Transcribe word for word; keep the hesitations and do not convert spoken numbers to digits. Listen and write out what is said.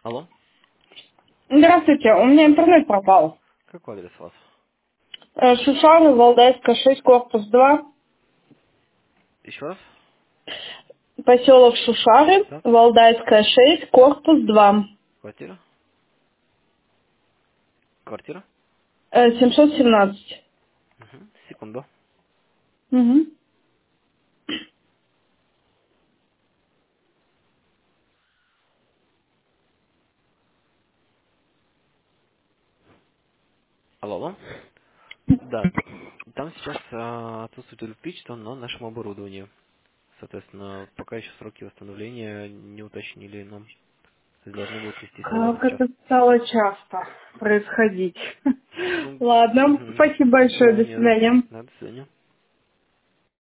Алло? Здравствуйте, у меня интернет пропал. Какой адрес у вас? Э, Шушары, Валдайская, шесть, корпус два, Еще раз? поселок Шушары, Так. Валдайская, шесть, корпус два, Квартира? Квартира? э, семьсот семнадцать. Угу. Секунду. Мгм. Алло, алло? Да. Там сейчас а, отсутствует электричество на нашем оборудовании. Соответственно, пока еще сроки восстановления не уточнили нам. То есть должны будут вести салон Как сейчас. это стало часто происходить. Ну, Ладно, угу. спасибо большое, Да, до не за что. свидания. Да, до свидания.